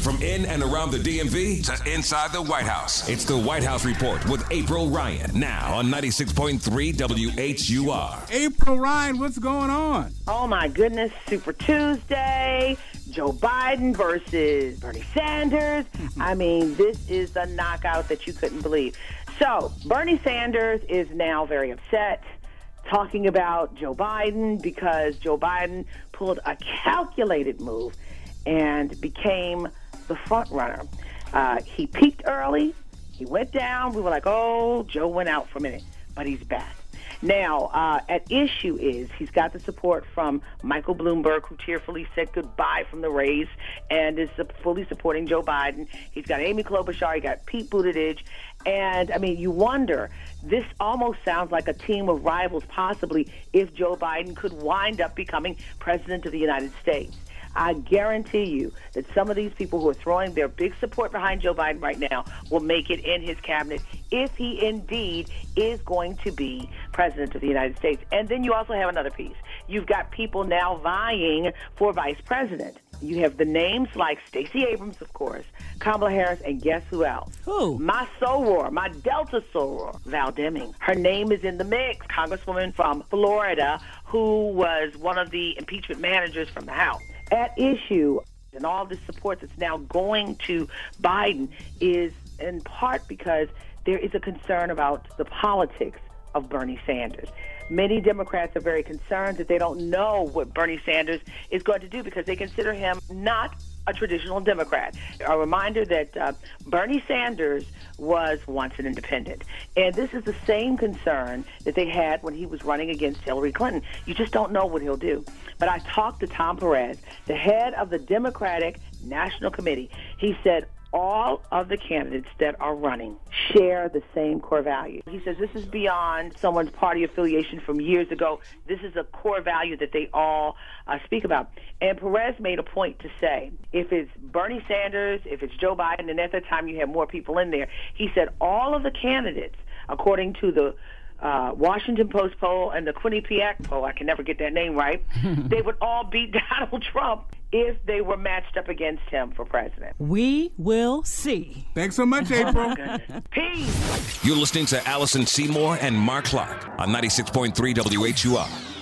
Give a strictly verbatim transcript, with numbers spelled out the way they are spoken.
From in and around the D M V to inside the White House, it's the White House Report with April Ryan, now on ninety-six point three W H U R. April Ryan, what's going on? Oh, my goodness. Super Tuesday, Joe Biden versus Bernie Sanders. I mean, this is the knockout that you couldn't believe. So, Bernie Sanders is now very upset, talking about Joe Biden because Joe Biden pulled a calculated move and became the front runner. Uh, he peaked early. He went down. We were like, oh, Joe went out for a minute, but he's back. Now, uh, at issue is he's got the support from Michael Bloomberg, who tearfully said goodbye from the race and is fully supporting Joe Biden. He's got Amy Klobuchar. He got Pete Buttigieg. And, I mean, you wonder, this almost sounds like a team of rivals, possibly, if Joe Biden could wind up becoming president of the United States. I guarantee you that some of these people who are throwing their big support behind Joe Biden right now will make it in his cabinet if he indeed is going to be president of the United States. And then you also have another piece. You've got people now vying for vice president. You have the names like Stacey Abrams, of course, Kamala Harris, and guess who else? Who? My soror, my Delta soror, Val Deming. Her name is in the mix. Congresswoman from Florida who was one of the impeachment managers from the House. At issue, and all this support that's now going to Biden is in part because there is a concern about the politics of Bernie Sanders. Many Democrats are very concerned that they don't know what Bernie Sanders is going to do because they consider him not a traditional Democrat. A reminder that uh, Bernie Sanders was once an independent. And this is the same concern that they had when he was running against Hillary Clinton. You just don't know what he'll do. But I talked to Tom Perez, the head of the Democratic National Committee. He said all of the candidates that are running share the same core value. He says this is beyond someone's party affiliation from years ago. This is a core value that they all uh, speak about. And Perez made a point to say, if it's Bernie Sanders, if it's Joe Biden, and at that time you have more people in there, he said all of the candidates, according to the Uh, Washington Post poll and the Quinnipiac poll, I can never get that name right, they would all beat Donald Trump if they were matched up against him for president. We will see. Thanks so much, April. Oh, Peace. You're listening to Allison Seymour and Mark Clark on ninety-six point three W H U R.